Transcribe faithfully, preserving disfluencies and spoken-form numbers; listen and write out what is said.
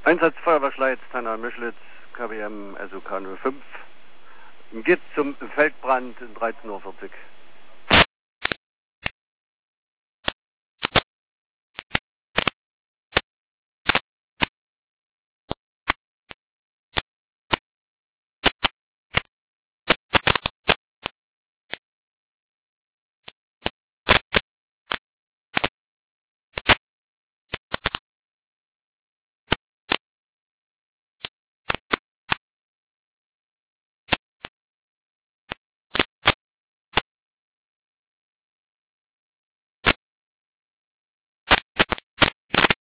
Einsatz Feuerwehrschleiz, Tanner Mischlitz, K W M S O K null fünf. Geht zum Feldbrand in dreizehn Uhr vierzig.